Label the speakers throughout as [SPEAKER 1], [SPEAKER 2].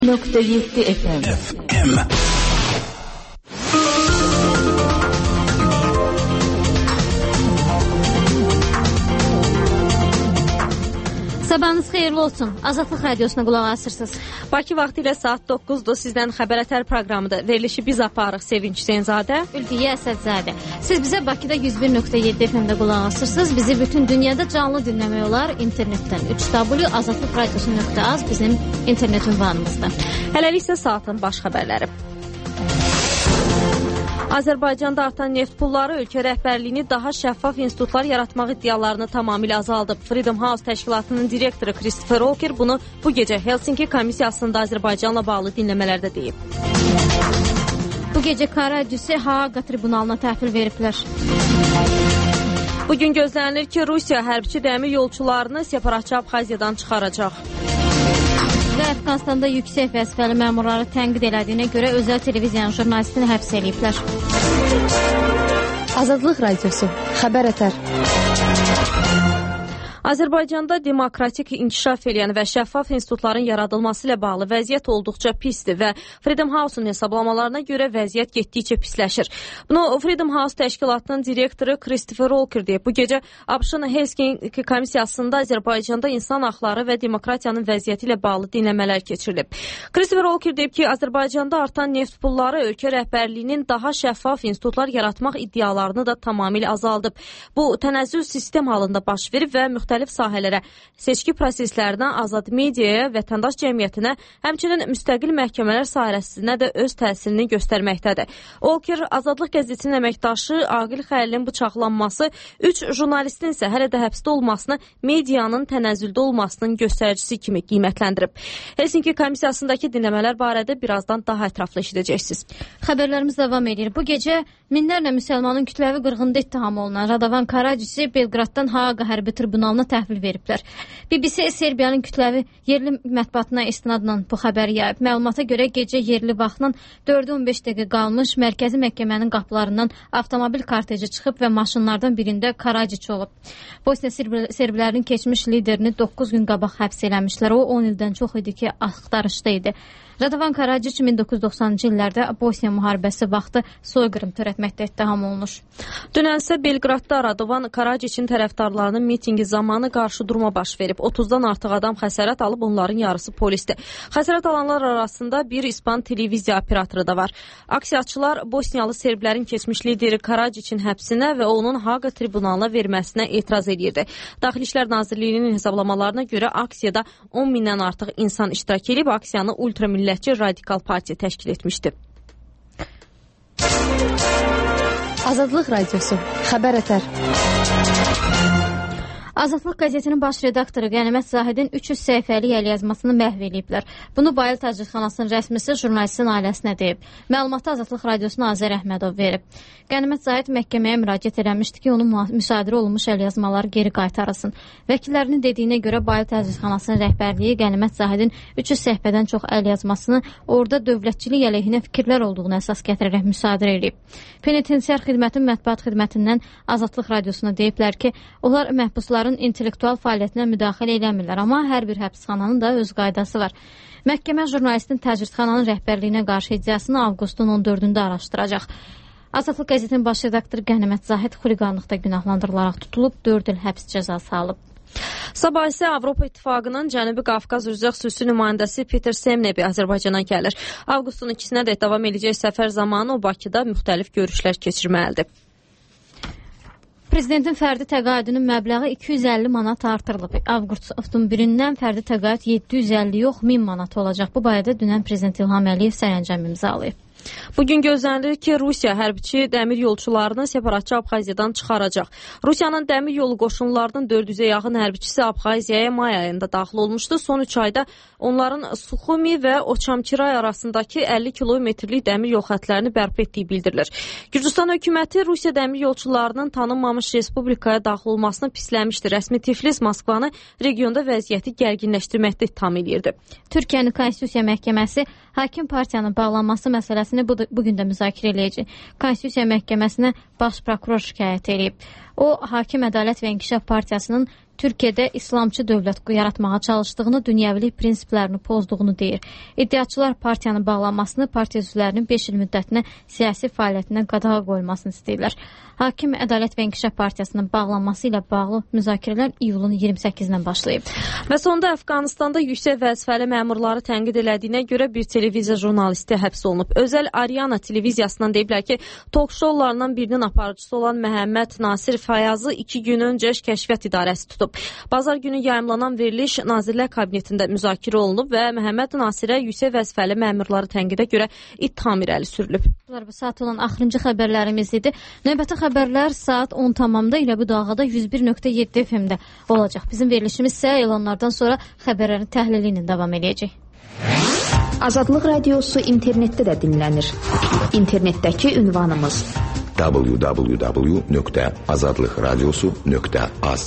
[SPEAKER 1] .7 FM.
[SPEAKER 2] Sabahınız xeyirli olsun. Azadlıq Radiosuna qulaq asırsınız.
[SPEAKER 3] Bakı vaxtı ilə saat 9-dur. Sizdən xəbər proqramıdır. Verilişi biz aparıq. Sevinç Hüseynzadə,
[SPEAKER 2] Ülfiyə Əsədzadə. Siz bizə Bakıda 101.7 FM-də qulaq asırsınız. Bizi bütün dünyada canlı dinləmək olar internetdən. 3w.azadlıqradiosu.az bizim internet ünvanımızda.
[SPEAKER 3] Hələlik isə saatın baş xəbərləri. Azərbaycanda artan neft pulları ölkə rəhbərliyini daha şəffaf institutlar yaratmaq iddialarını tamamilə azaldıb. Freedom House təşkilatının direktoru Christopher Walker bunu bu gecə Helsinki komissiyasında Azərbaycanla bağlı dinləmələrdə deyib.
[SPEAKER 2] Bu gecə Karacüsü Haaqa tribunalına təhvil veriblər.
[SPEAKER 3] Bugün gözlənilir ki, Rusiya hərbiçi dəmir yolçularını separatçı Abxaziyadan çıxaracaq.
[SPEAKER 2] Və Əfqanistanda yüksək vəzifəli məmurları tənqid elədiyinə görə özəl televiziyanın jurnalistini həbs ediblər.
[SPEAKER 1] Azadlıq Radiosu, xəbər ətər.
[SPEAKER 3] Azərbaycanda demokratik inkişaf edən və şəffaf institutların yaradılması ilə bağlı vəziyyət olduqca pisdir və Freedom House-un hesablamalarına görə vəziyyət getdikcə pisləşir. Bunu Freedom House təşkilatının direktoru Christopher Walker deyib. Bu gecə ABŞ-ın Helsinki komissiyasında Azərbaycanda insan haqları və demokratiyanın vəziyyəti ilə bağlı dinləmələr keçirilib. Christopher Walker deyib ki, Azərbaycanda artan neft pulları ölkə rəhbərliyinin daha şəffaf institutlar yaratmaq iddialarını da tamamilə azaldıb. Bu tənəzzül sistem halında baş verib və müxtəlif sahələrə, seçki proseslərinə, azad mediaya, vətəndaş cəmiyyətinə, həmçinin müstəqil məhkəmələr sahəsinə də öz təsirini göstərməkdədir. Walker, Azadlıq qəzetinin əməkdaşı Aqil Xəlilin bıçaqlanması, 3 jurnalistin isə hələ də həbsdə olmasını medianın tənəzzüldə olmasının göstəricisi kimi qiymətləndirib. Helsinki komissiyasındakı dinləmələr barədə birazdan daha ətraflı eşidəcəksiniz.
[SPEAKER 2] Xəbərlərimiz davam edir. Bu gecə minlərlə müsəlmanın kütləvi qırğında ittiham olunan Radovan Karacüsü Belqraddan Haaqa hərbi tribunalına təhvil veriblər. BBC Serbiyanın kütləvi yerli mətbuatına istinadla bu xəbəri yayıb. Məlumata görə gecə yerli vaxtla 4-15 dəqiqə qalmış mərkəzi məhkəmənin qapılarından avtomobil korteji çıxıb və maşınlardan birində Karacüç olub. Bosniya Serbilərinin keçmiş liderini 9 gün qabaq həbs eləmişlər. O 10 ildən çox idi ki, axtarışda idi. Radovan Karacüç 1990-cı illərdə Bosniya müharibəsi vaxtı soyqırım törətməkdə ittiham olunur.
[SPEAKER 3] Dünənsə Belqradda Radovan Karacüçün tərəfdarlarının mitingi zamanı qarşıdurma baş verib. 30-dan artıq adam xəsarət alıb, onların yarısı polisdir. Xəsarət alanlar arasında bir İspan televiziya operatoru da var. Aksiyaçılar Bosniyalı serblərin keçmiş lideri Karacüçün həbsinə və onun Haaqa tribunalına verməsinə etiraz edirdi. Daxili İşlər Nazirliyinin hesablamalarına görə aksiyada 10 mindən artıq insan iştirak edib, aksiyanı ultramillətçi Radikal Partiya təşkil etmişdi.
[SPEAKER 1] Azadlıq Radiosu, xəbər ətər.
[SPEAKER 2] Azadlıq qəzetinin baş redaktoru Qənimət Zahidin 300 səhifəlik əlyazmasını məhv ediblər. Bunu Bayıl Tacirxanasının rəsmisi jurnalistin ailəsinə deyib. Məlumatı Azadlıq Radiosuna Azər Əhmədov verib. Qənimət Zahid məhkəməyə müraciət eləmişdi ki, onun müsadirə olunmuş əlyazmaları geri qaytarılsın. Vəkillərinin dediyinə görə Bayıl Tacirxanasının rəhbərliyi Qənimət Zahidin 300 səhifədən çox əlyazmasını orada dövlətçilik əleyhinə fikirlər olduğunu əsas gətirərək müsadirə edib. Penitensiar xidmətin mətbuat xidmətindən Azadlıq Radiosuna deyiblər ki, onlar məhbusların intellektual fəaliyyətinə müdaxilə eləmirlər, amma hər bir həbsxananın da öz qaydası var. Məhkəmə jurnalistin təcridxananın rəhbərliyinə qarşı iddiasını avqustun 14-də araşdıracaq. Azadlıq qəzetinin baş redaktoru Qənimət Zahid xuliqanlıqda günahlandırılaraq tutulub, 4 il həbs cəzası alıb.
[SPEAKER 3] Sabah isə Avropa İttifaqının Cənubi Qafqaz üzrə xüsusi nümayəndəsi Peter Semnebi Azərbaycana gəlir. Avqustun 2-nə də davam edəcək səfər zamanı o Bakıda müxtəlif görüşlər keçirməlidir.
[SPEAKER 2] Prezidentin fərdi təqaüdünün məbləği 250 manat artırılıb. Avqustun 1-dən fərdi təqaüd 750 yox 1000 manat olacaq. Bu barədə dünən Prezident İlham Əliyev sərəncam imzalayıb.
[SPEAKER 3] Bugün gözlənilir ki, Rusiya hərbiçi dəmir yolçularını separatçı Abxaziyadan çıxaracaq. Rusiyanın dəmir yolu qoşunlarının 400-ə yaxın hərbiçisi Abxaziyaya may ayında daxil olmuşdu. Son 3 ayda onların Suxumi və Oçamkiray arasındakı 50 kilometrlik dəmir yol xətlərini bərpa etdiyi bildirilir. Gürcüstan hökuməti Rusiya dəmir yolçularının tanınmamış respublikaya daxil olmasını pisləmişdi. Rəsmi Tiflis Moskvanı regionda vəziyyəti gərginləşdirməkdə ittiham edirdi.
[SPEAKER 2] Türkiyənin Konstitusiya Məhkəməsi hakim partiyanın bağlanması məsələsini bugün də müzakirə eləyəcək. Konstitusiya Məhkəməsinə baş prokuror şikayət edib. O, Hakim Ədalət və İnkişaf Partiyasının Türkiyədə İslamçı dövlət yaratmağa çalışdığını, dünyəvilik prinsiplərini pozduğunu deyir. İddiaçılar partiyanın bağlanmasını, partiya üzvlərinin 5 il müddətinə siyasi fəaliyyətindən qadağa qoyulmasını istəyirlər. Hakim Ədalət və İnkişaf Partiyasının bağlanması ilə bağlı müzakirələr iyulun 28-dən başlayıb.
[SPEAKER 3] Və sonda Əfqanistanda yüksək vəzifəli məmurları tənqid elədiyinə görə bir televiziya jurnalisti həbs olunub. Özəl Ariana televiziyasından deyiblər ki, talk-showlarından birinin aparıcısı olan Məhəmməd Nasir Fayazı 2 gün öncə kəşfiyyat idarəsi tutub. Bazar günü yayımlanan veriliş Nazirlər Kabinetində müzakirə olunub və Məhəmməd Nasirə yüksək vəzifəli məmurları tənqidə görə ittiham irəli sürülüb.
[SPEAKER 2] Bu saat olan axırıncı xəbərlərimiz idi. Növbəti xəbərlər saat 10 tamamda ilə bu dalğada 101.7 FM-də olacaq. Bizim verilişimiz isə elanlardan sonra xəbərlərin təhlili ilə davam edəcək.
[SPEAKER 1] Azadlıq Radiosu internetdə də dinlənir. İnternetdəki ünvanımız
[SPEAKER 4] www.azadlıqradiosu.az.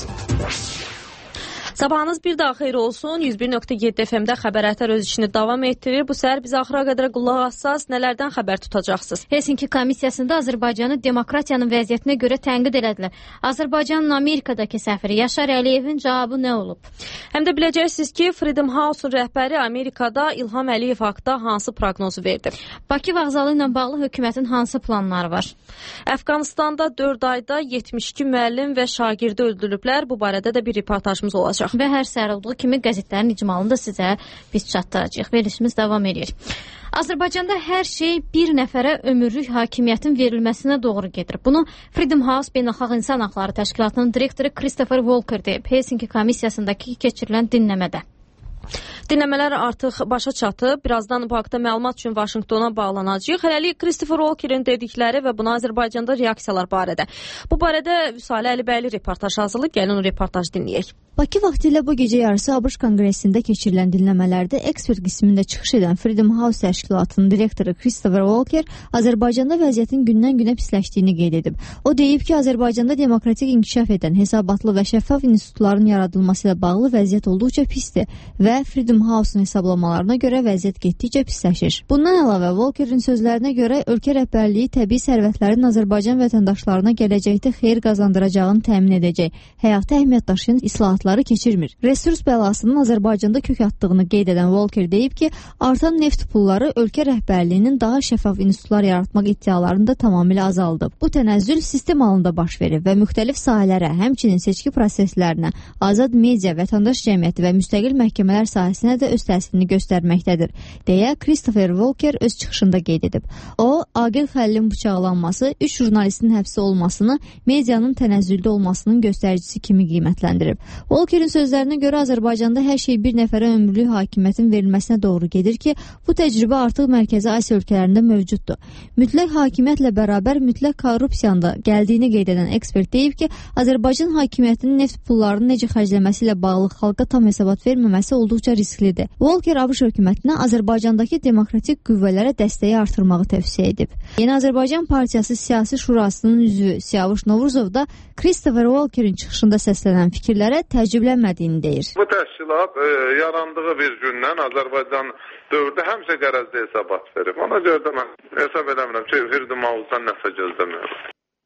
[SPEAKER 3] Sabahınız bir daha xeyir olsun. 101.7 FM-də Xəbər Ətər öz işini davam etdirir. Bu səhər biz axıra qədər qulaq assaz, nələrdən xəbər tutacaqsınız?
[SPEAKER 2] Helsinki komissiyasında Azərbaycanı demokratiyanın vəziyyətinə görə tənqid elədilər. Azərbaycanın Amerikadakı səfiri Yaşar Əliyevin cavabı nə olub?
[SPEAKER 3] Həm də biləcəksiniz ki, Freedom House-un rəhbəri Amerikada İlham Əliyev haqqında hansı proqnozu verdi?
[SPEAKER 2] Bakı vağzalı ilə bağlı hökumətin hansı planları var?
[SPEAKER 3] Əfqanistanda 4 ayda 72 müəllim və şagirdi öldürülüblər. Bu barədə də bir reportajımız olacaq.
[SPEAKER 2] Və hər səhər olduğu kimi qəzetlərin icmalını da sizə biz çatdıracağıq. Verilişimiz davam edir. Azərbaycanda hər şey bir nəfərə ömürlük hakimiyyətin verilməsinə doğru gedir. Bunu Freedom House Beynəlxalq İnsan Haqları Təşkilatının direktoru Christopher Walker deyib Helsinki komissiyasındakı keçirilən dinləmədə.
[SPEAKER 3] Dinləmələr artıq başa çatıb. Birazdan bu haqda məlumat üçün Vaşinqtona bağlanacağıq. Hələlik Christopher Walkerin dedikləri və buna Azərbaycanda reaksiyalar barədə. Bu barədə Vüsalə Əlibəyli reportaj hazırlayıb. Gəlin o reportajı dinləyək.
[SPEAKER 5] Bakı vaxtilə bu gecə yarısı ABŞ Konqresində keçirilən dinləmələrdə ekspert qismində çıxış edən Freedom House təşkilatının direktoru Christopher Walker Azərbaycanda vəziyyətin gündən-günə pisləşdiyini qeyd edib. O deyib ki, Azərbaycanda demokratik inkişaf edən, hesabatlı və şəffaf institutların yaradılması ilə bağlı vəziyyət olduqca pisdir və Freedom House-un hesablamalarına görə vəziyyət getdikcə pisləşir. Bundan əlavə Walkerin sözlərinə görə ölkə rəhbərliyi təbii sərvətlərin Azərbaycan vətəndaşlarına gələcəkdə xeyir qazandıracağını təmin edəcək, həyata əhəmiyyət daşıyan islahatları keçirmir. Resurs bəlasının Azərbaycanda kök atdığını qeyd edən Walker deyib ki, artan neft pulları ölkə rəhbərliyinin daha şəffaf institutlar yaratmaq iddialarını da tamamilə azaldıb. Bu tənəzzül sistem halında baş verir və müxtəlif sahələrə, həmçinin seçki proseslərinə, azad media, vətəndaş cəmiyyəti və müstəqil məhkəmələr sahəsinə də öz təsirini göstərməkdədir, deyə Christopher Walker öz çıxışında qeyd edib. O, Aqil Xəlilin bıçaqlanması, 3 jurnalistin həbsi olmasını medianın tənəzzüldə olmasının göstəricisi kimi qiymətləndirib. Walkerin sözlərinə görə Azərbaycanda hər şey bir nəfərə ömürlük hakimiyyətin verilməsinə doğru gedir ki, bu təcrübə artıq Mərkəzi Asiya ölkələrində mövcuddur. Mütləq hakimiyyətlə bərabər mütləq korrupsiyanın da gəldiyini qeyd edən ekspert deyib ki, Azərbaycan hakimiyyətinin neft pullarını necə xərcləməsi ilə bağlı xalqa tam hesabat verməməsi olduqca risklidir. Walker ABŞ hökumətinə Azərbaycandakı demokratik qüvvələrə dəstəyi artırmağı tövsiyə edib. Yeni Azərbaycan Partiyası Siyasi Şurasının üzvü Siyavuş Novruzov da Christopher Walkerin çıxışında səslənən fikirlərə təəccüblənmədiyini deyir.
[SPEAKER 6] Bu təşkilat yarandığı bir gündən Azərbaycan dövrdə həmişə qərəzli hesabat verib. Ona görə də mən hesab edəmirəm ki, Freedom House-dan nəsə gözləmiyorum.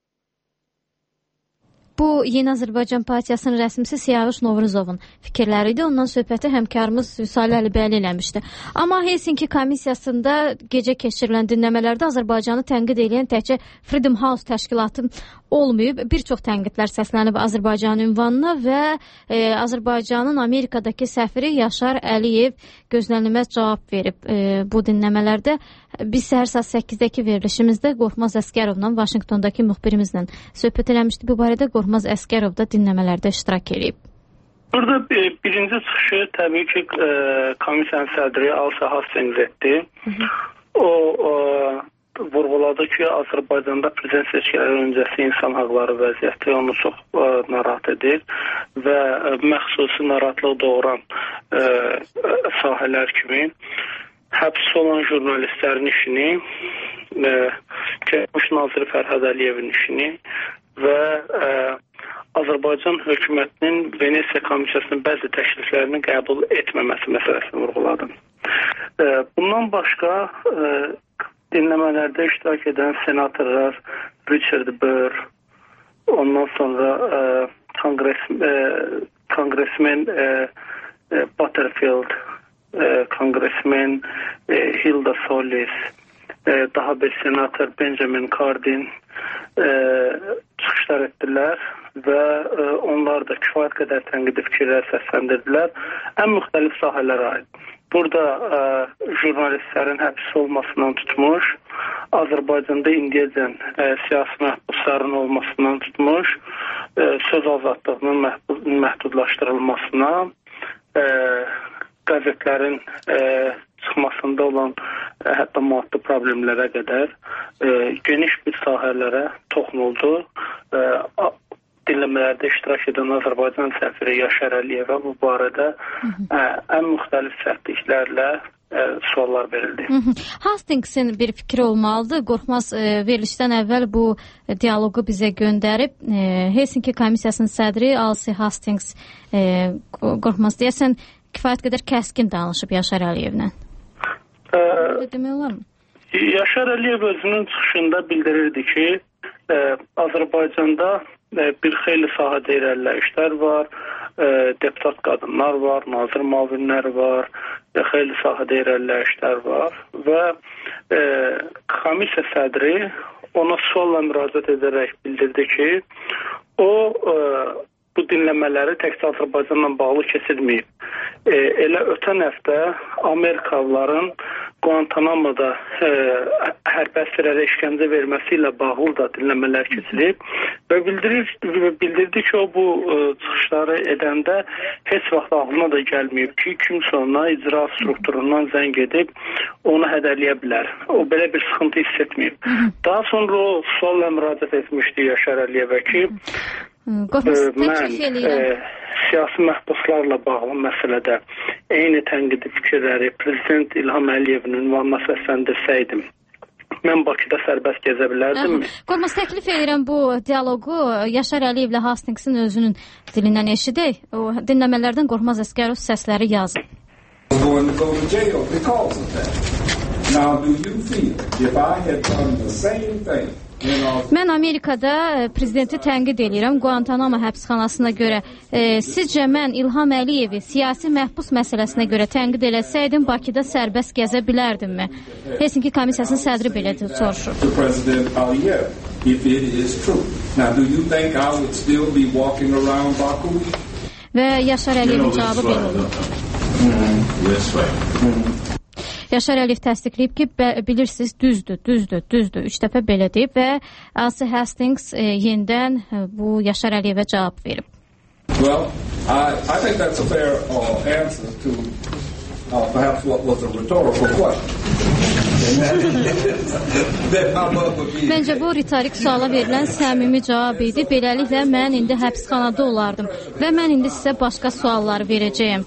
[SPEAKER 2] Bu Yeni Azərbaycan Partiyasının rəsmisi Siyavuş Novruzovun fikirləri idi. Ondan söhbəti həmkarımız Vüsalə Əlibəyli eləmişdi. Amma Helsinki komissiyasında gecə keçirilən dinləmələrdə Azərbaycanı tənqid edən təkcə Freedom House təşkilatı olmayıb. Bir çox tənqidlər səslənib Azərbaycanın ünvanına və Azərbaycanın Amerikadakı səfiri Yaşar Əliyev gözlənilməz cavab verib bu dinləmələrdə. Biz səhər saat 8-dəki verilişimizdə Qorxmaz Əsgərovla Vaşinqtondakı müxbirimizlə söhbət eləmişdi. Bu barədə Qorxmaz Əsgərov da dinləmələrdə iştirak edib.
[SPEAKER 7] Burada birinci çıxışı təbii ki, komissiyanın sədri Alsa Hastings etdi. O vurğuladı ki, Azərbaycanda prezident seçkiləri öncəsi insan haqları vəziyyəti onu çox narahat edir və məxsusi narahatlıq doğuran sahələr kimi həbs olan jurnalistlərin işini, Baş naziri Fərhad Əliyevin işini və Azərbaycan hökumətinin Venesiya komissiyasının bəzi təkliflərini qəbul etməməsi məsələsini vurğuladım. Bundan başqa dinləmələrdə iştirak edən senatorlar Richard Burr, ondan sonra Kongressmen Butterfield, Kongressmen Hilda Solis, daha bir senator Benjamin Cardin çıxışlar etdilər və onlar da kifayət qədər tənqidi fikirlər səsləndirdilər. Ən müxtəlif sahələrə aid. Burada jurnalistlərin həbs olmasından tutmuş, Azərbaycanda indiyəcən siyasi məhbusların olmasından tutmuş, söz azadlığının məhdudlaşdırılmasına, qəzetlərin çıxmasında olan hətta maddi problemlərə qədər geniş bir sahələrə toxunuldu. Dinləmələrdə iştirak edən Azərbaycan səfiri Yaşar Əliyevə bu barədə ən müxtəlif sərtliklərlə suallar verildi.
[SPEAKER 2] Hastingsin bir fikri olmalıdır. Qorxmaz verilişdən əvvəl bu dialoqu bizə göndərib. Helsinki komissiyasının sədri Alsi Hastings Qorxmaz deyəsən kifayət qədər kəskin danışıb Yaşar Əliyevlə. Demək olarmı?
[SPEAKER 7] Yaşar Əliyev özünün çıxışında bildirirdi ki, Azərbaycanda bir xeyli sahədə irəliləyişlər var, deputat qadınlar var, nazir müavinləri var, xeyli sahədə irəliləyişlər var və komissiya sədri ona sualla müraciət edərək bildirdi ki, o bu dinləmələri təkcə Azərbaycanla bağlı keçirməyib. Elə ötən həftə Amerikalıların Guantanamo'da hərbi əsirlərə işgəncə verməsi ilə bağlı da dinləmələr keçirib və bildirdi ki, o bu çıxışları edəndə heç vaxt ağlına da gəlməyib ki, kimsə ona icra strukturundan zəng edib onu hədələyə bilər. O belə bir sıxıntı hiss etməyib. Daha sonra o sualla müraciət etmişdi Yaşar Əliyevə ki, mən siyasi məhbuslarla bağlı məsələdə eyni tənqidi fikirləri Prezident İlham Əliyevin ünvanına səsləndirsəydim, mən Bakıda sərbəst gəzə bilərdimmi?
[SPEAKER 2] Qorxmaz, təklif edirəm bu dialoqu Yaşar Əliyevlə Hastingsin özünün dilindən eşidək. O dinləmələrdən Qorxmaz Əsgərov səsləri yazıb. Mən Amerikada prezidenti tənqid edirəm Guantanamo həbsxanasına görə. Sizcə mən İlham Əliyevi siyasi məhbus məsələsinə görə tənqid eləsəydim Bakıda sərbəst gəzə bilərdimmi? Helsinki komissiyasının sədri belə soruşur. Və Yaşar Əliyevin cavabı belə olur. Yaşar Əliyev təsdiqləyib ki, bilirsiniz, düzdür. 3 dəfə belə deyib və Alsi Hastings yenidən bu Yaşar Əliyevə cavab verib.
[SPEAKER 4] Well, I think that's a fair answer to perhaps what was a rhetorical question.
[SPEAKER 2] Məncə bu ritorik suala verilən səmimi cavab idi. Beləliklə mən indi həbsxanada olardım və mən indi sizə başqa sualları verəcəyəm.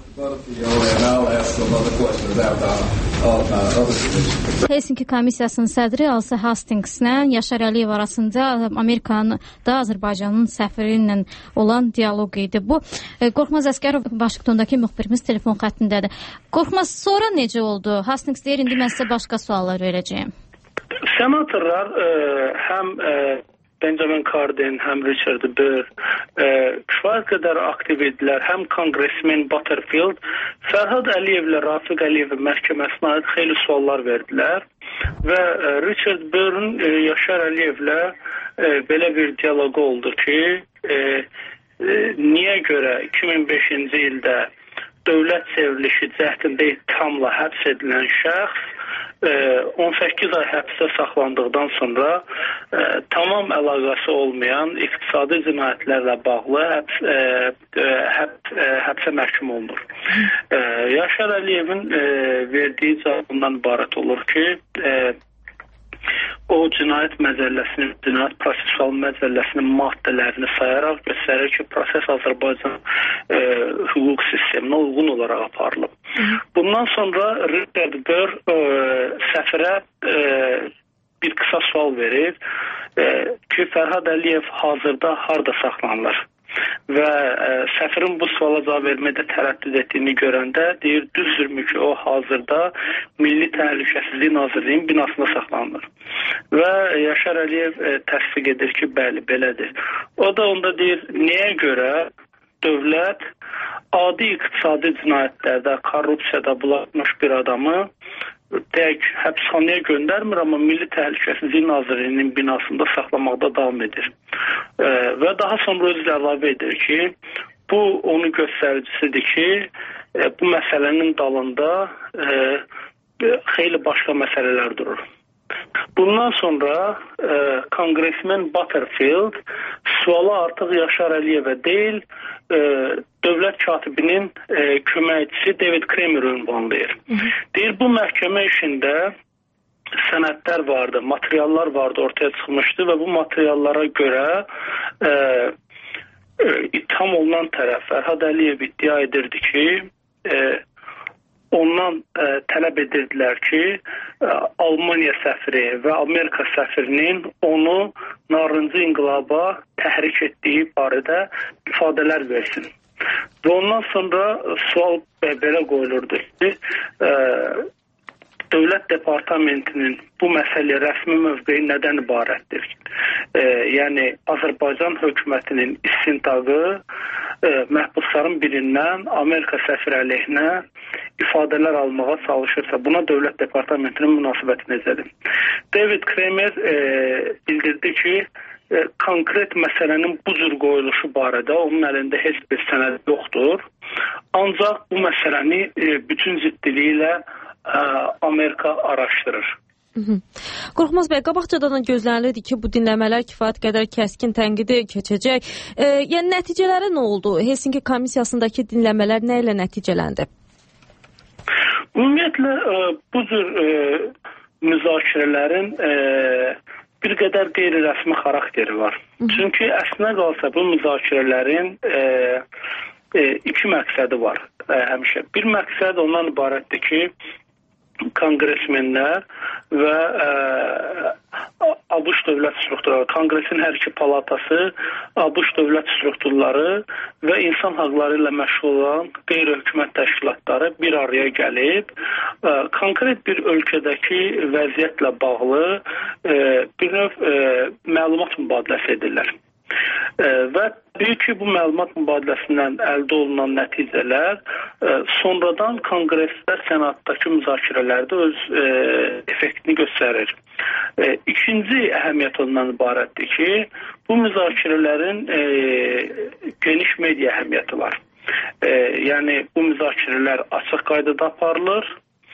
[SPEAKER 2] Helsinki komissiyasının sədri Alsi Hastingslə Yaşar Əliyev arasında Amerikanın da Azərbaycanın səfiri ilə olan dialoq idi. Bu Qorxmaz Əsgərov Vaşinqtondakı müxbirimiz telefon xəttindədir. Qorxmaz, sonra necə oldu? Hastings deyir, indi mən sizə başqa suallar verəcəyim.
[SPEAKER 7] Senatorlar həm Benjamin Cardin, həm Richard Burr kifayət qədər aktiv idilər. Həm kongressmen Butterfield Fərhad Əliyevlə Rafiq Əliyevin məhkəməsinə aid xeyli suallar verdilər və Richard Burr'un Yaşar Əliyevlə belə bir dialoqu oldu ki, niyə görə 2005-ci ildə dövlət çevrilişi cəhdində ittihamla həbs edilən şəxs 18 ay həbsdə saxlandıqdan sonra tamam əlaqəsi olmayan iqtisadi cinayətlərlə bağlı həbsə məhkum olunur. Yaşar Əliyevin verdiyi cavabından ibarət olur ki, o cinayət məcəlləsinin, cinayət prosesual məcəlləsinin maddələrini sayaraq göstərir ki, proses Azərbaycan hüquq sisteminə uyğun olaraq aparılıb. Bundan sonra Richard Burr səfirə bir qısa sual verir ki, Fərhad Əliyev hazırda harda saxlanılır? Və səfirin bu suala cavab vermədə tərəddüd etdiyini görəndə deyir, düzdürmü ki, o hazırda Milli Təhlükəsizlik Nazirliyinin binasında saxlanılır. Və Yaşar Əliyev təsdiq edir ki, bəli, belədir. O da onda deyir, niyə görə dövlət adi iqtisadi cinayətlərdə, korrupsiyada bulaşmış bir adamı deyək, həbsxanaya göndərmir, amma Milli Təhlükəsizlik Nazirliyinin binasında saxlamaqda davam edir. Və daha sonra özü əlavə edir ki, bu onun göstəricisidir ki, bu məsələnin dalında xeyli başqa məsələlər durur. Bundan sonra Konqresmen Butterfield sualı artıq Yaşar Əliyevə deyil, dövlət katibinin köməkçisi David Kramer ünvanlayır. Deyir, bu məhkəmə işində sənədlər vardı, materiallar vardı, ortaya çıxmışdı və bu materiallara görə itham olunan tərəf Fərhad Əliyev iddia edirdi ki, ondan tələb edirdilər ki, Almaniya səfiri və Amerika səfirinin onu narıncı inqilaba təhrik etdiyi barədə ifadələr versin. Və ondan sonra sual belə qoyulurdu ki, Dövlət Departamentinin bu məsələ rəsmi mövqeyi nədən ibarətdir? Yəni, Azərbaycan hökumətinin istintaqı məhbusların birindən Amerika səfiri əleyhinə ifadələr almağa çalışırsa, buna Dövlət Departamentinin münasibəti necədir? David Kramer bildirdi ki, konkret məsələnin bu cür qoyuluşu barədə onun əlində heç bir sənəd yoxdur. Ancaq bu məsələni bütün ciddiliyi ilə Amerika araşdırır.
[SPEAKER 3] Qorxmaz bəy, qabaqcadan gözlənilirdi ki, bu dinləmələr kifayət qədər kəskin tənqidi keçəcək. Yəni, nəticələri nə oldu? Helsinki komissiyasındakı dinləmələr nə ilə nəticələndi?
[SPEAKER 7] Ümumiyyətlə, bu cür müzakirələrin bir qədər qeyri-rəsmi xarakteri var. Çünki əslinə qalsa bu müzakirələrin iki məqsədi var həmişə. Bir məqsəd ondan ibarətdir ki, konqresmenlər və ABŞ dövlət strukturları, konqresin hər iki palatası, ABŞ dövlət strukturları və insan haqları ilə məşğul olan qeyri-hökumət təşkilatları bir araya gəlib, konkret bir ölkədəki vəziyyətlə bağlı bir növ məlumat mübadiləsi edirlər. Və təbii ki, bu məlumat mübadiləsindən əldə olunan nəticələr sonradan konqreslər sənatdakı müzakirələrdə öz effektini göstərir. İkinci əhəmiyyət ondan ibarətdir ki, bu müzakirələrin geniş media əhəmiyyəti var. Yəni, bu müzakirələr açıq qaydada aparılır,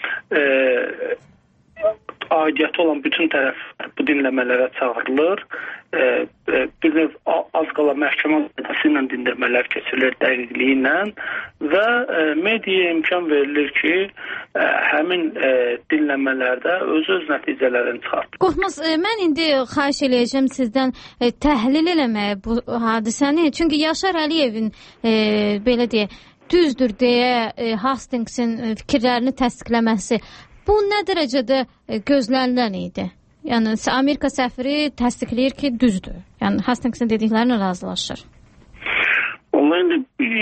[SPEAKER 7] aidiyyəti olan bütün tərəflər bu dinləmələrə çağırılır. Bir növ az qala məhkəmə qaydası ilə dindirmələr keçirilir dəqiqliyi ilə və mediaya imkan verilir ki, həmin dinləmələrdə öz nəticələrini çıxartır.
[SPEAKER 2] Qorxmaz, mən indi xahiş eləyəcəm sizdən təhlil eləməyə bu hadisəni. Çünki Yaşar Əliyevin belə deyə düzdür deyə Hastingsin fikirlərini təsdiqləməsi bu nə dərəcədə gözlənilən idi? Yəni, Amerika səfiri təsdiqləyir ki, düzdür. Yəni, Hastingsin dediklərinə razılaşır.
[SPEAKER 7] Vallahi,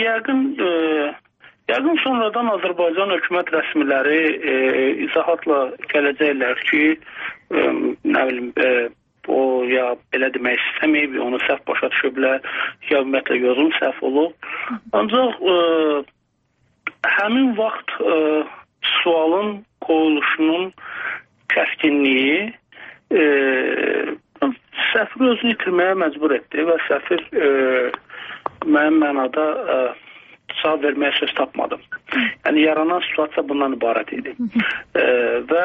[SPEAKER 7] yəqin sonradan Azərbaycan hökumət rəsmiləri izahatla gələcəklər ki, nə bilim, o ya belə demək istəməyib, onu səhv başa düşüblər, ya ümumiyyətlə yozum səhv olub. Ancaq həmin vaxt sualın qoyuluşunun kəskinliyi səfiri özünü itirməyə məcbur etdi və səfir mənim mənada cavab verməyə söz tapmadım. Yəni, yaranan situasiya bundan ibarət idi. Və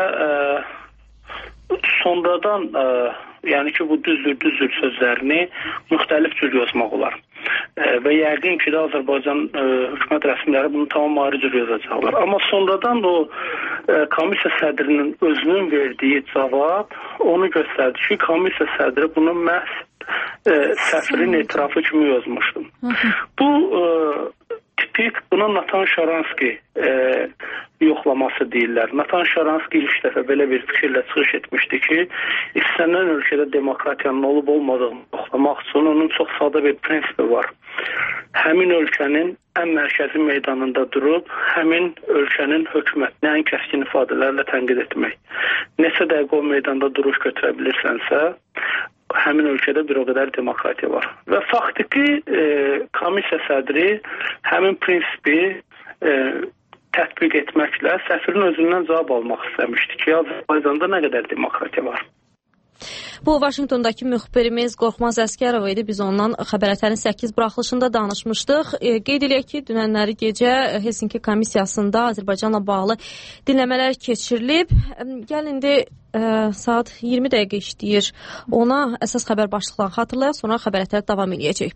[SPEAKER 7] sonradan, yəni ki, bu düzdür sözlərini müxtəlif cür yazmaq olar. Və yəqin ki, də Azərbaycan hökumət rəsmiləri bunu tamam ayrı cür yazacaqlar. Amma sonradan o komissiya sədrinin özünün verdiyi cavab onu göstərdi ki, komissiya sədri bunu məhz səfirin etirafı kimi yazmışdım. Bu tipik, buna Natan Şaranski yoxlaması deyirlər. Natan Şaranski ilk dəfə belə bir fikirlə çıxış etmişdi ki, istənilən ölkədə demokratiyanın olub-olmadığını yoxlamaq üçün onun çox sadə bir prinsipi var. Həmin ölkənin ən mərkəzi meydanında durub, həmin ölkənin hökumətini ən kəskin ifadələrlə tənqid etmək. Neçə dəqiqə o meydanda duruş götürə bilirsənsə, həmin ölkədə bir o qədər demokratiya var. Və faktiki komissiya sədri həmin prinsipi tətbiq etməklə səfirin özündən cavab almaq istəmişdi ki, Azərbaycanda nə qədər demokratiya var.
[SPEAKER 3] Bu, Vaşinqtondakı müxbirimiz Qorxmaz Əskərov idi. Biz ondan xəbərlərin 8 buraxılışında danışmışdıq. Qeyd eləyək ki, dünənləri gecə Helsinki komissiyasında Azərbaycanla bağlı dinləmələr keçirilib. Gəlin indi saat 20 dəqiqə işləyir. Ona əsas xəbər başlıqlarını xatırlayaq, sonra xəbərlər davam edəcək.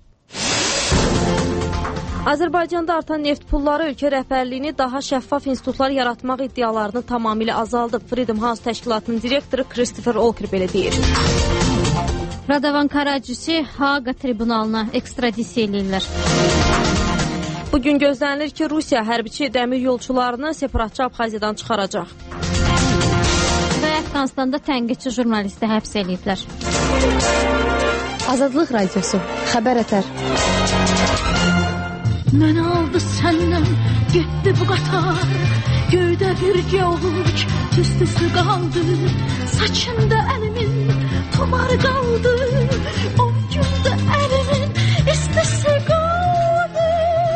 [SPEAKER 3] Azərbaycanda artan neft pulları ölkə rəhbərliyini daha şəffaf institutlar yaratmaq iddialarını tamamilə azaldıb. Freedom House təşkilatının direktoru Christopher Walker belə deyir.
[SPEAKER 2] Radovan Karacüsü Haaqa tribunalına ekstradisiya edirlər.
[SPEAKER 3] Bugün gözlənilir ki, Rusiya hərbiçi dəmir yolçularını separatçı Abxaziyadan çıxaracaq.
[SPEAKER 2] Və Əfqanistanda tənqidçi jurnalisti həbs ediblər.
[SPEAKER 1] Azadlıq Radiosu, xəbər ətər.
[SPEAKER 8] Mən aldı səndən, getdi bu qatar. Göydə bircə ovuc, tüstüsü qaldı. Saçında əlimin tumarı qaldı. 10 gündə əlimin istisi qaldı.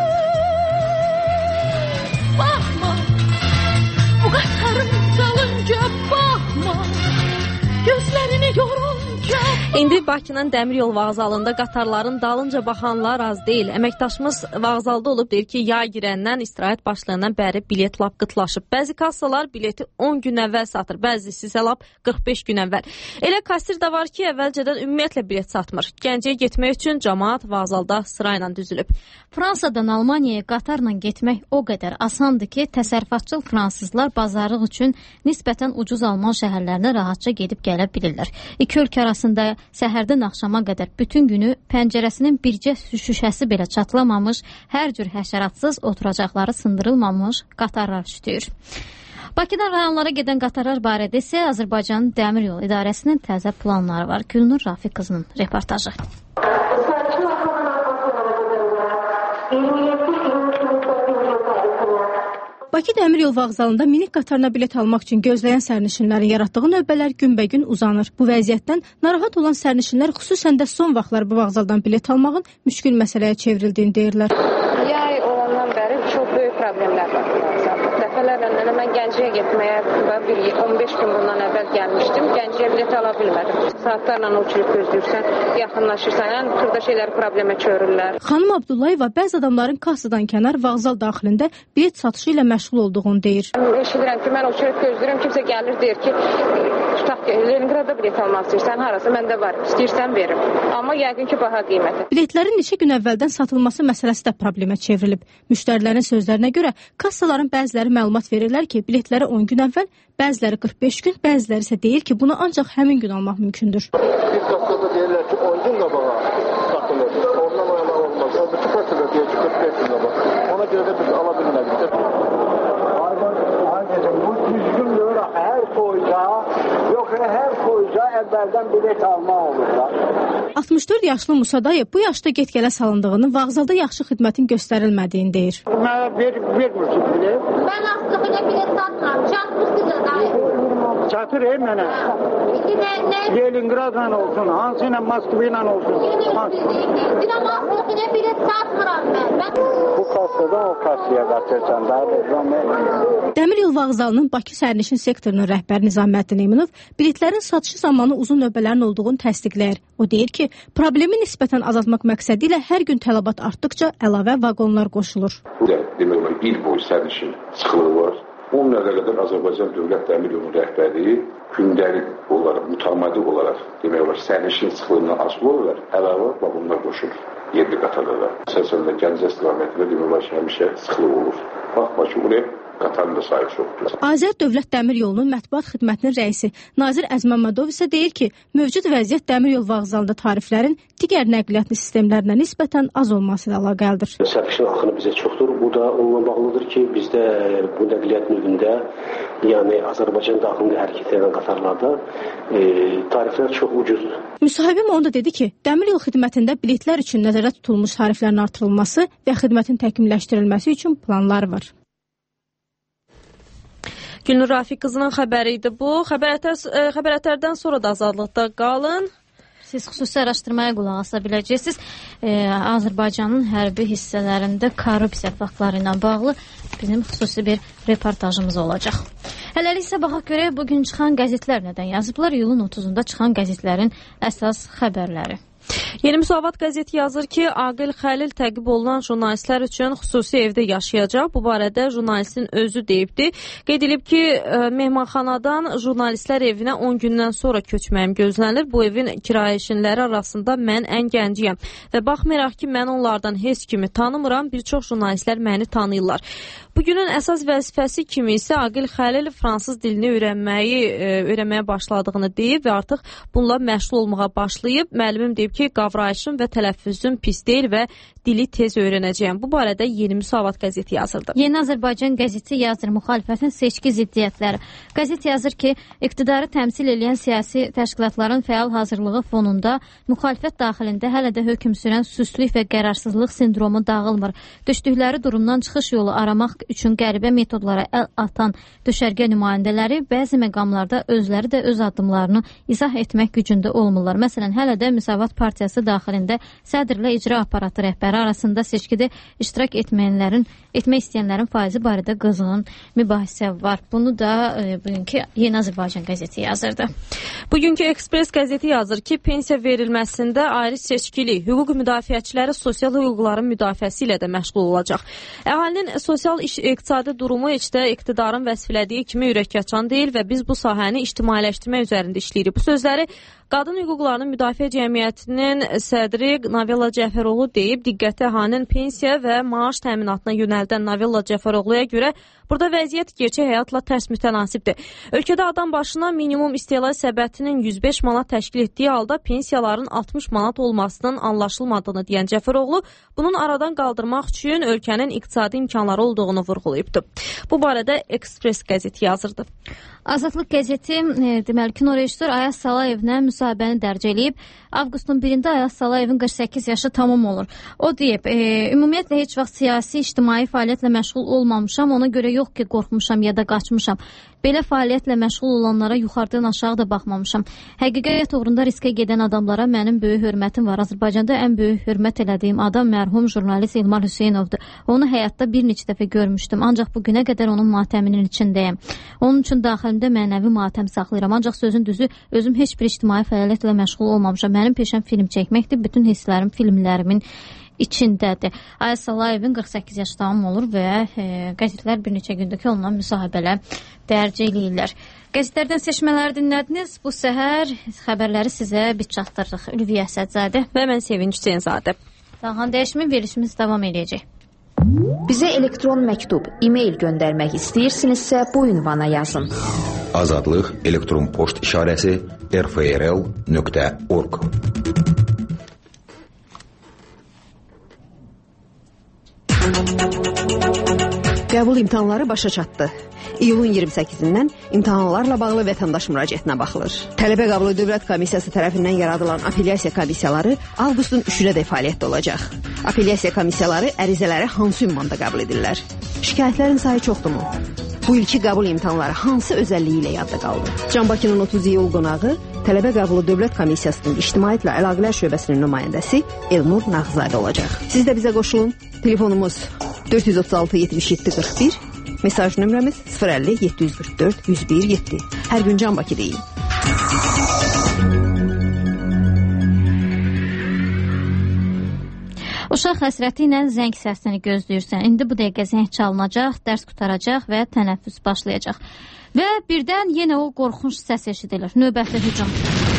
[SPEAKER 8] Baxma, bu qatarın dalınca baxma. Gözlərini yorunca.
[SPEAKER 3] İndi Bakının Dəmiryol vağzalında qatarların dalınca baxanlar az deyil. Əməkdaşımız vağzalda olub, deyir ki, yay girəndən, istirahət başlayandan bəri bilet lap qıtlaşıb. Bəzi kassalar bileti 10 gün əvvəl satır, bəzisi isə lap 45 gün əvvəl. Elə kassir də var ki, əvvəlcədən ümumiyyətlə bilet satmır. Gəncəyə getmək üçün cəmaət vağzalda sırayla düzülüb.
[SPEAKER 2] Fransadan Almaniyaya qatarla getmək o qədər asandır ki, təsərrüfatçıl fransızlar bazarlıq üçün nisbətən ucuz Alman şəhərlərinə rahatca gedib gələ bilirlər. İki ölkə arasında səhərdən axşama qədər bütün günü pəncərəsinin bircə şüşəsi belə çatlamamış, hər cür həşəratsız oturacaqları sındırılmamış qatarlar işləyir. Bakıdan rayonlara gedən qatarlar barədə isə Azərbaycanın Dəmir Yolu İdarəsinin təzə planları var. Gülnur Rafiq qızının reportajı.
[SPEAKER 9] Bakı Dəmir Yol Vağzalında minik qatarına bilet almaq üçün gözləyən sərnişinlərin yaratdığı növbələr günbəgün uzanır. Bu vəziyyətdən narahat olan sərnişinlər xüsusən də son vaxtlar bu vağzaldan bilet almağın müşkül məsələyə çevrildiyini deyirlər.
[SPEAKER 10] Yay olandan bəri çox böyük problemlər var. Dəfələrlə mən Gəncəyə getməyə 15 gün bundan əvvəl gəlmişdim. Gəncəyə bilet ala bilmədim. Saatlarla uçurub gözləyirsən, yaxınlaşırsan, yəni xırda şeylər problemə çevirirlər.
[SPEAKER 9] Xanım Abdullayeva bəzi adamların kassadan kənar vağzal daxilində bilet satışı ilə məşğul olduğunu deyir.
[SPEAKER 10] Eşidirəm ki, mən uçurub gözləyirəm, kimsə gəlir deyir ki, tutaq ki, Leningrada bilet almaq istəyirsən, harası məndə var, istəyirsən verim. Amma yəqin ki, baha qiyməti.
[SPEAKER 9] Biletlərin neçə gün əvvəldən satılması məsələsi də problemə çevrilib. Müştərilərin sözlərinə görə kassaların bəziləri məlumat verirlər ki, biletləri 10 gün əvvəl, bəziləri 45 gün, bəziləri isə deyir ki, bunu ancaq həmin gün almaq mümkündür.
[SPEAKER 11] Bir kassada deyirlər ki, 10 gün qabağa satılır. Ondan oyana olmaz. O bütün kassada deyir ki, 45 gün qabağa. Ona görə də biz ala bilmədik. Bu düzgündür, hər toyda, yox, hər toyda əvvəldən bilet almaq olur da.
[SPEAKER 9] 64 yaşlı Musa dayı bu yaşda get-gələ salındığını, vağzalda yaxşı xidmətin göstərilmədiyini deyir.
[SPEAKER 11] Mənə vermirsiniz bilet?
[SPEAKER 8] Mən aslıqına bilet satmıram, çatmışsınız dayı.
[SPEAKER 11] Çatır mənə. Leningradla olsun, hansı ilə Moskva ilə olsun.
[SPEAKER 8] Dinam aslıqına bilet satmıram mən.
[SPEAKER 11] Bu kassadan o kassaya qaçırsan da.
[SPEAKER 9] Dəmir Yol Vağzalının Bakı sərnişin sektorunun rəhbəri Nizaməddin Eminov biletlərin satışı zamanı uzun növbələrin olduğunu təsdiqləyir. O deyir ki, problemi nisbətən azaltmaq məqsədi ilə hər gün tələbat artdıqca əlavə vaqonlar qoşulur.
[SPEAKER 12] Demək olar, il boyu sərnişin sıxlığı var. Onun əlaqədar Azərbaycan Dövlət Dəmir Yolu rəhbərliyi gündəlik olaraq, mütəmadi olaraq demək olar, sərnişin sıxlığından asılı olaraq əlavə vaqonlar qoşulur yerli qatarlara. Əsasən də Gəncə istiqamətində demək olar ki, həmişə sıxlıq olur. Baxma ki, oraya qatarın da sayı çoxdur.
[SPEAKER 9] Azər Dövlət Dəmir Yolunun mətbuat xidmətinin rəisi Nazir Əzməmmədov isə deyir ki, mövcud vəziyyət Dəmir Yol Vağzalında tariflərin digər nəqliyyat sistemlərinə nisbətən az olması ilə əlaqəlidir.
[SPEAKER 13] Sərnişin axını bizə çoxdur. Bu da onunla bağlıdır ki, bizdə bu nəqliyyat növündə, yəni Azərbaycan daxilində hərəkət edən qatarlarda tariflər çox ucuzdur.
[SPEAKER 9] Müsahibim onu da dedi ki, Dəmir Yol xidmətində biletlər üçün nəzərdə tutulmuş tariflərin artırılması və xidmətin təkmilləşdirilməsi üçün planlar var.
[SPEAKER 3] Gülnur Rafiq qızının xəbəri idi bu. Xəbər ətərdən sonra da azadlıqda qalın.
[SPEAKER 2] siz xüsusi araşdırmaya qulaq asa biləcəksiniz. Azərbaycanın hərbi hissələrində korrupsiya faktları ilə bağlı bizim xüsusi bir reportajımız olacaq. Hələlik isə baxaq görək bugün çıxan qəzetlər nədən yazıblar. İyulun 30-unda çıxan qəzetlərin əsas xəbərləri.
[SPEAKER 3] Yeni Müsavat qəzeti yazır ki, Aqil Xəlil təqib olunan jurnalistlər üçün xüsusi evdə yaşayacaq. Bu barədə jurnalistin özü deyibdi. Qeyd edilib ki, mehmanxanadan jurnalistlər evinə 10 gündən sonra köçməyim gözlənilir. Bu evin kirayəşinləri arasında mən ən gənciyəm. Və baxmayaraq ki, mən onlardan heç kimi tanımıram, bir çox jurnalistlər məni tanıyırlar. Bugünün əsas vəzifəsi kimi isə Aqil Xəlil fransız dilini öyrənməyə başladığını deyib və artıq bununla məşğul olmağa başlayıb. Müəllimim deyib ki, qavrayışım və tələffüzüm pis deyil və dili tez öyrənəcəyəm. Bu barədə Yeni Müsavat qəzeti yazırdı.
[SPEAKER 2] Yeni Azərbaycan qəzeti yazır müxalifətin seçki ziddiyyətləri. Qəzet yazır ki, iqtidarı təmsil edən siyasi təşkilatların fəal hazırlığı fonunda müxalifət daxilində hələ də hökm sürən süslük və qərarsızlıq sindromu dağılmır. Düşdükləri durumdan çıxış yolu aramaq üçün qəribə metodlara əl atan düşərgə nümayəndələri bəzi məqamlarda özləri də öz addımlarını izah etmək gücündə olmurlar. Məsələn, hələ də Müsavat Partiyası daxilində sədrlə icra aparatı rəhbəri arasında seçkidə iştirak etmək istəyənlərin faizi barədə qızğın mübahisə var. Bunu da bugünkü Yeni Azərbaycan qəzeti yazırdı.
[SPEAKER 3] Bugünkü Ekspres qəzeti yazır ki, pensiya verilməsində ayrı seçkili, hüquq müdafiəçiləri sosial hüquqların müdafiəsi ilə də məşğul olacaq. Əhalinin sosial iqtisadi durumu heç də iqtidarın vəsfələdiyi kimi ürəkkaçan deyil və biz bu sahəni ictimailəşdirmək üzərində işləyirik. Bu sözləri Qadın Hüquqlarının Müdafiə Cəmiyyətinin sədri Navella Cəfəroğlu deyib, diqqəti əhalinin pensiya və maaş təminatına yönəldən Navella Cəfəroğluya görə burada vəziyyət gerçək həyatla tərs mütənasibdir. Ölkədə adam başına minimum istehlak səbətinin 105 manat təşkil etdiyi halda pensiyaların 60 manat olmasının anlaşılmadığını deyən Cəfəroğlu, bunun aradan qaldırmaq üçün ölkənin iqtisadi imkanları olduğunu vurğulayıbdır. Bu barədə Ekspres qəzeti yazırdı.
[SPEAKER 2] Azadlıq qəzeti deməli kino rejissor Ayaz Salayevlə müsahibəni dərc eləyib. Avqustun 1-də Ayaz Salayevin 48 yaşı tamam olur. O deyib, ümumiyyətlə heç vaxt siyasi, ictimai fəaliyyətlə məşğul olmamışam, ona görə yox ki, qorxmuşam ya da qaçmışam. Belə fəaliyyətlə məşğul olanlara yuxarıdan aşağı da baxmamışam. Həqiqət uğrunda riskə gedən adamlara mənim böyük hörmətim var. Azərbaycanda ən böyük hörmət elədiyim adam mərhum jurnalist İlmar Hüseynovdur. Onu həyatda bir neçə dəfə görmüşdüm, ancaq bu günə qədər onun matəminin içindəyəm. Onun üçün daxilimdə mənəvi matəm saxlayıram. Ancaq sözün düzü, özüm heç bir ictimai fəaliyyətlə məşğul olmamışam. Mənim peşəm film çəkməkdir. Bütün hisslərim filmlərimin içindədir. Ayaz Salayevin 48 yaşı tamam olur və qəzetlər bir neçə gündəki onunla müsahibələr dərc eləyirlər. Qəzetlərdən seçmələri dinlədiniz. Bu səhər xəbərləri sizə biz çatdırırıq. Ülviyə Əsədzadə
[SPEAKER 3] və mən Sevinç Hüseynzadə.
[SPEAKER 2] Sağhan dəyişimi verilişimiz davam edəcək.
[SPEAKER 1] Bizə elektron məktub, e-mail göndərmək istəyirsinizsə bu ünvana yazın.
[SPEAKER 14] Azadlıq elektron poçt işarəsi rfrl.org.
[SPEAKER 15] Qəbul imtahanları başa çatdı. İyulun 28-dən imtahanlarla bağlı vətəndaş müraciətinə baxılır. Tələbə qəbulu Dövlət Komissiyası tərəfindən yaradılan apellyasiya komissiyaları avqustun 3-də fəaliyyətdə olacaq. Apellyasiya komissiyaları ərizələri hansı ünvanda qəbul edirlər? Şikayətlərin sayı çoxdurmu? Bu ilki qəbul imtahanları hansı özəlliyi ilə yadda qaldı? Can Bakının 30 iyul qonağı Tələbə qəbulu Dövlət Komissiyasının İctimaiyyətlə Əlaqələr Şöbəsinin nümayəndəsi Elnur Nağzadə olacaq. Siz də bizə qoşulun. Telefonumuz 436 77 41, mesaj nömrəmiz 050 744 101 7. Hər gün Can Bakı deyin.
[SPEAKER 2] Uşaq həsrəti ilə zəng səsini gözləyirsən. İndi bu dəqiqə zəng çalınacaq, dərs qutaracaq və tənəffüs başlayacaq. Və birdən yenə o qorxunç səs eşidilir. Növbəti hücum.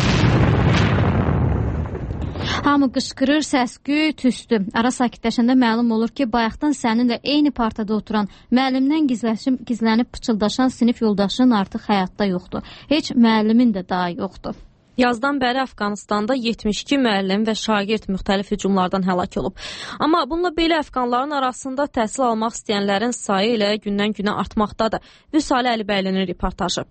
[SPEAKER 2] Hamı qışqırır, səs-küy tüstü. Ara sakitləşəndə məlum olur ki, bayaqdan səninlə eyni partada oturan, müəllimdən gizlənib pıçıldaşan sinif yoldaşın artıq həyatda yoxdur. Heç müəllimin də daha yoxdur.
[SPEAKER 3] Yazdan bəri Əfqanistanda 72 müəllim və şagird müxtəlif hücumlardan həlak olub. Amma bununla belə əfqanların arasında təhsil almaq istəyənlərin sayı ilə gündən-günə artmaqdadır. Vüsalə Əlibəylinin reportajı.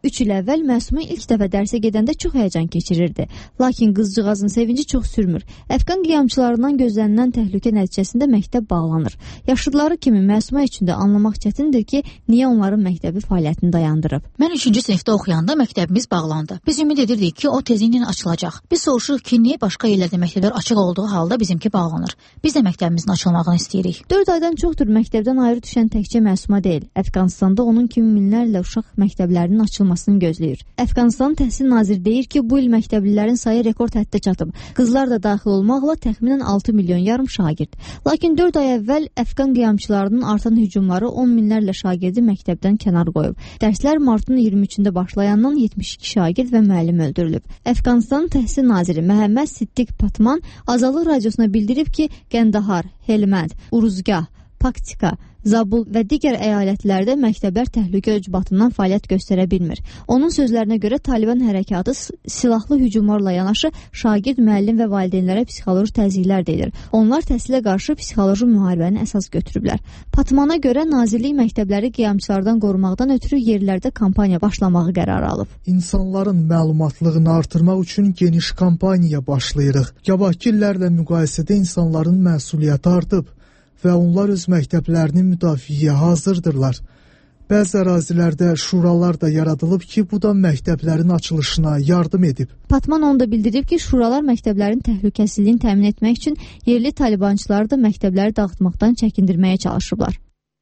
[SPEAKER 5] 3 il əvvəl Məsuma ilk dəfə dərsə gedəndə çox həyəcan keçirirdi. Lakin qızcığazın sevinci çox sürmür. Əfqan qiyamçılarından gözlənilən təhlükə nəticəsində məktəb bağlanır. Yaşıdları kimi Məsuma üçün də anlamaq çətindir ki, niyə onların məktəbi fəaliyyətini dayandırıb.
[SPEAKER 16] Mən 3-cü sinifdə oxuyanda məktəbimiz bağlandı. Biz ümid edirdik ki, o tezliklə açılacaq. Biz soruşuruq ki, niyə başqa yerlərdə məktəblər açıq olduğu halda bizimki bağlanır. Biz də məktəbimizin açılmağını istəyirik.
[SPEAKER 5] 4 aydan çoxdur məktəbdən ayrı düşən təkcə Məsuma deyil. Əfqanistanda onun kimi minlərlə uşaq məktəblərinin açılmasını gözləyir. Əfqanistan Təhsil Naziri deyir ki, bu il məktəblilərin sayı rekord həddə çatıb. Qızlar da daxil olmaqla təxminən 6 milyon yarım şagird. Lakin 4 ay əvvəl Əfqan qiyamçılarının artan hücumları 10 minlərlə şagirdi məktəbdən kənar qoyub. Dərslər martın 23-də başlayandan 72 şagird və müəllim öldürülüb. Əfqanistan Təhsil Naziri Məhəmməd Siddiq Patman Azadlıq Radiosuna bildirib ki, Qəndahar, Helmənd, Uruzgah, Paktika, Zabul və digər əyalətlərdə məktəblər təhlükə ucbatından fəaliyyət göstərə bilmir. Onun sözlərinə görə Taliban hərəkatı silahlı hücumlarla yanaşı şagird, müəllim və valideynlərə psixoloji təzyiqlər də edir. Onlar təhsilə qarşı psixoloji müharibəni əsas götürüblər. Patmana görə nazirlik məktəbləri qiyamçılardan qorumaqdan ötürü yerlərdə kampaniya başlamağı qərar alıb.
[SPEAKER 17] İnsanların məlumatlığını artırmaq üçün geniş kampaniya başlayırıq. Qabaqki illərlə müqayisədə insanların məsuliyyəti artıb və onlar öz məktəblərini müdafiəyə hazırdırlar. Bəzi ərazilərdə şuralar da yaradılıb ki, bu da məktəblərin açılışına yardım edib.
[SPEAKER 5] Patman onu da bildirib ki, şuralar məktəblərin təhlükəsizliyini təmin etmək üçün yerli talibançıları da məktəbləri dağıtmaqdan çəkindirməyə çalışıblar.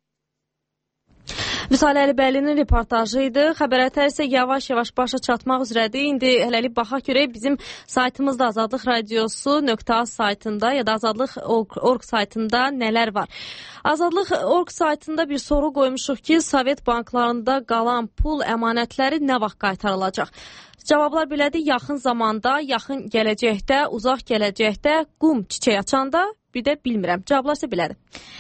[SPEAKER 3] Vüsal Əlibəylinin reportajı idi. Xəbərətər isə yavaş-yavaş başa çatmaq üzrədir. İndi hələlik baxaq görək bizim saytımızda Azadlıq Radiosu.az saytında ya da Azadlıq.org saytında nələr var. Azadlıq.org saytında bir soru qoymuşuq ki, Sovet banklarında qalan pul əmanətləri nə vaxt qaytarılacaq? Cavablar belədir: yaxın zamanda, yaxın gələcəkdə, uzaq gələcəkdə, qum çiçək açanda, bir də bilmirəm. Cavablar isə belədir.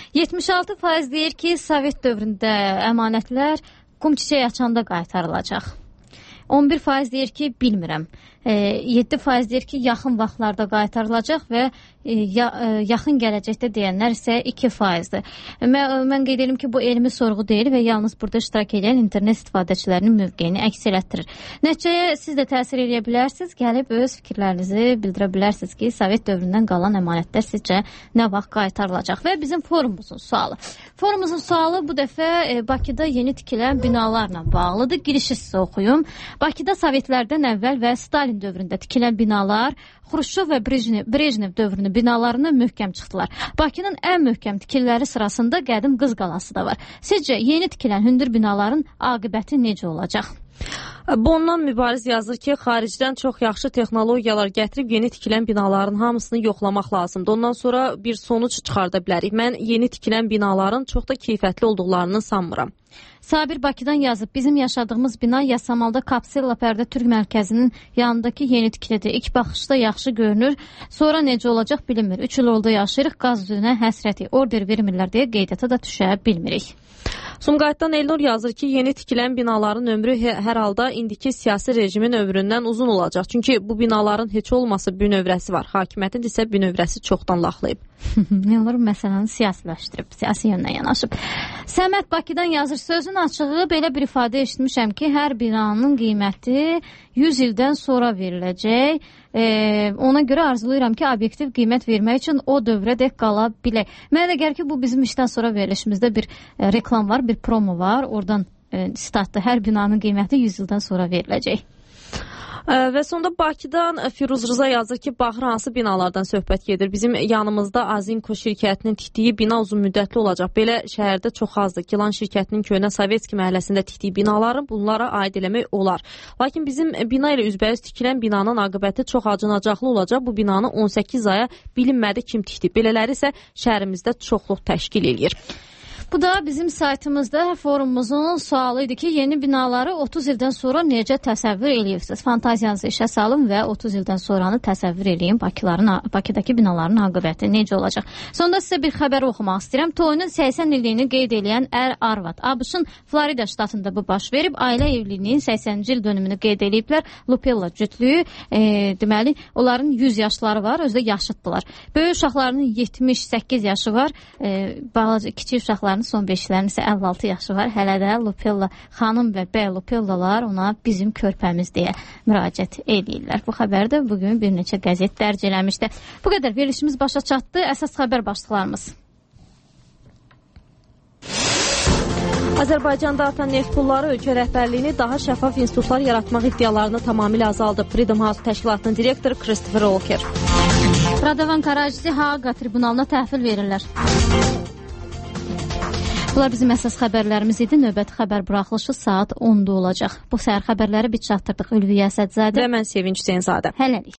[SPEAKER 2] 76% deyir ki, Sovet dövründə əmanətlər qum çiçək açanda qaytarılacaq. 11% deyir ki, bilmirəm. 7% deyir ki, yaxın vaxtlarda qaytarılacaq və yaxın gələcəkdə deyənlər isə 2%-dir. Mən qeyd edim ki, bu elmi sorğu deyil və yalnız burada iştirak edən internet istifadəçilərinin mövqeyini əks elətdirir. Nəticəyə siz də təsir edə bilərsiniz, gəlib öz fikirlərinizi bildirə bilərsiniz ki, Sovet dövründən qalan əmanətlər sizcə nə vaxt qaytarılacaq? Və bizim forumumuzun sualı. Forumumuzun sualı bu dəfə Bakıda yeni tikilən binalarla bağlıdır. Girişi sizə oxuyum. Bakıda Sovetlərdən əvvəl və Stalin dövründə tikilən binalar Xruşçov və Brejnev dövrünün binalarına möhkəm çıxdılar. Bakının ən möhkəm tikililəri sırasında qədim Qız qalası da var. Sizcə yeni tikilən hündür binaların aqibəti necə olacaq?
[SPEAKER 3] Bundan Mübariz yazır ki, xaricdən çox yaxşı texnologiyalar gətirib yeni tikilən binaların hamısını yoxlamaq lazımdır. Ondan sonra bir sonuç çıxarda bilərik. Mən yeni tikilən binaların çox da keyfiyyətli olduqlarını sanmıram.
[SPEAKER 2] Sabir Bakıdan yazıb, bizim yaşadığımız bina Yasamalda Kapsella Pərdə Türk Mərkəzinin yanındakı yeni tikilidir. İlk baxışda yaxşı görünür, sonra necə olacaq bilinmir. 3 il orada yaşayırıq, qaz üzünə həsrəti, order vermirlər deyə qeydiyyata da düşə bilmirik.
[SPEAKER 3] Sumqayıtdan Elnur yazır ki, yeni tikilən binaların ömrü hər halda indiki siyasi rejimin ömründən uzun olacaq. Çünki bu binaların heç olmasa bünövrəsi var. Hakimiyyətin isə bünövrəsi çoxdan laxlayıb.
[SPEAKER 2] Nə olur, məsələni siyasiləşdirib, siyasi yöndən yanaşıb. Səməd Bakıdan yazır, sözün açığı belə bir ifadə eşitmişəm ki, hər binanın qiyməti 100 ildən sonra veriləcək. Ona görə arzulayıram ki, obyektiv qiymət vermək üçün o dövrə dək qala bilək. Mənə də gəlir ki, bu bizim işdən sonra verilişimizdə bir reklam var, bir promo var. Oradan statda hər binanın qiyməti 100 ildən sonra veriləcək.
[SPEAKER 3] Və sonda Bakıdan Firuz Rıza yazır ki, baxır hansı binalardan söhbət gedir. Bizim yanımızda Azinko şirkətinin tikdiyi bina uzun müddətli olacaq. Belə şəhərdə çox azdır. Gilan şirkətinin Köhnə Sovetski məhəlləsində tikdiyi binaları bunlara aid eləmək olar. Lakin bizim bina ilə üzbəüz tikilən binanın aqibəti çox acınacaqlı olacaq. Bu binanı 18 aya bilinmədi kim tikdi. Belələri isə şəhərimizdə çoxluq təşkil edir.
[SPEAKER 2] Bu da bizim saytımızda forumumuzun sualı idi ki, yeni binaları 30 ildən sonra necə təsəvvür edirsiniz? Fantaziyanızı işə salın və 30 ildən sonranı təsəvvür edin. Bakıdakı binaların aqibəti necə olacaq? Sonda sizə bir xəbər oxumaq istəyirəm. Toyunun 80 illiyini qeyd edən ər-arvad. ABŞ-ın Florida ştatında bu baş verib. Ailə evliliyinin 80-ci il dönümünü qeyd ediblər. Lupella cütlüyü, deməli, onların 100 yaşları var, özdə yaşıddılar. Böyük uşaqlarının 78 yaşı var, kiçik uşaqlarının son 5-lərin isə 56 yaşı var. Hələ də Lupella xanım və bəy Lupellalar ona bizim körpəmiz deyə müraciət edirlər. Bu xəbəri də bugün bir neçə qəzet dərc eləmişdi. Bu qədər verilişimiz başa çatdı. Əsas xəbər başlıqlarımız. Azərbaycanda artan neft pulları ölkə rəhbərliyini daha şəffaf institutlar yaratmaq iddialarını tamamilə azaldıb. Freedom House təşkilatının direktoru Christopher Walker. Radovan Karacisi Haaqa tribunalına təhvil verirlər. Bunlar bizim əsas xəbərlərimiz idi. Növbəti xəbər buraxılışı saat 10-da olacaq. Bu səhər xəbərləri biz çatdırdıq. Ülviyə Əsədzadə
[SPEAKER 3] və mən Sevinç Zeynzadə.
[SPEAKER 2] Hələlik.